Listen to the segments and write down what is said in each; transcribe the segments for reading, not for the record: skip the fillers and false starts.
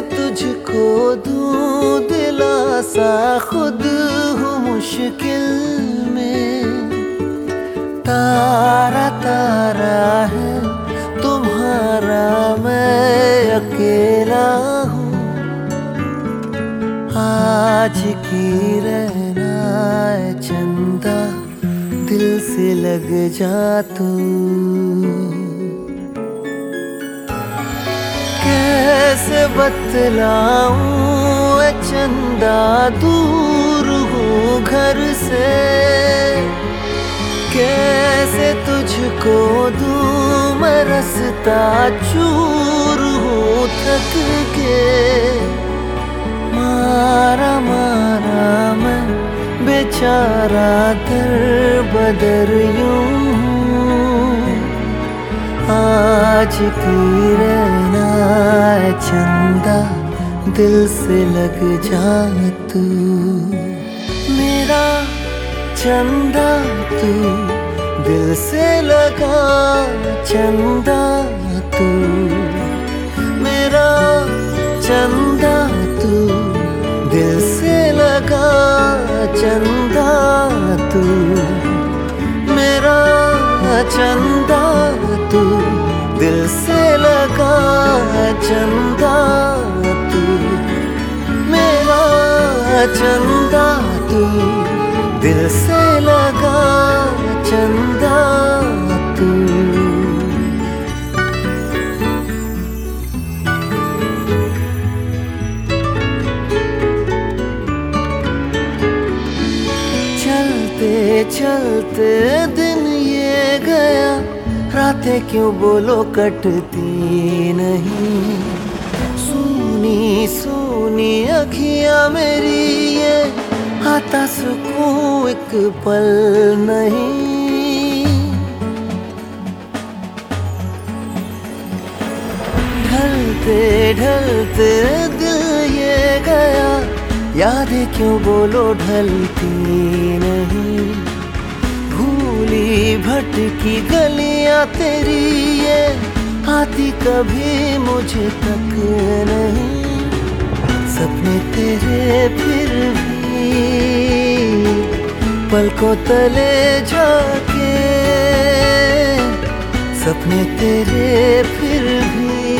तुझको दूं दिलासा, खुद हूँ मुश्किल में। तारा तारा है तुम्हारा, मैं अकेला हूँ। आज की रहना है चंदा, दिल से लग जा तू। कैसे बतलाऊं ए चंदा, दूर हूँ घर से। कैसे तुझको दूं मैं रास्ता, चूर हूँ थक के। मारा मारा मैं बेचारा दर बदर यूं हूँ। आज की रहना है चंदा, दिल से लग जा तू। मेरा चंदा तू, दिल से लगा चंदा तू। मेरा चंदा तू, दिल से लगा चंदा तू। मेरा चंदा तू, दिल से लगा चंदा तू। मेरा चंदा तू, दिल से लगा चंदा तू। चलते चलते दिन ये गया, रातें क्यों बोलो कटती नहीं। सूनी सूनी अखियां मेरी ये, आता सुकून एक पल नहीं। ढलते ढलते दिल ये गया, यादें क्यों बोलो ढलती नहीं। भूली भटकी गलियां तेरी ये, आती कभी मुझे तक नहीं। सपने तेरे फिर भी पलकों तले जाके। सपने तेरे फिर भी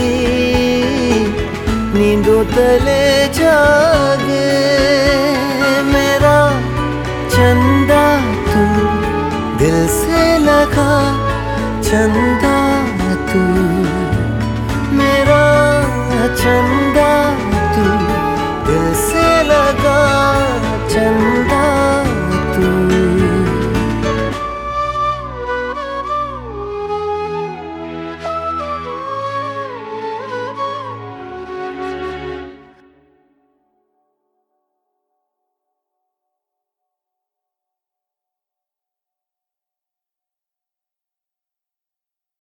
नींदों तले जागे। मेरा चंदा तू, दिल से लगा चंदा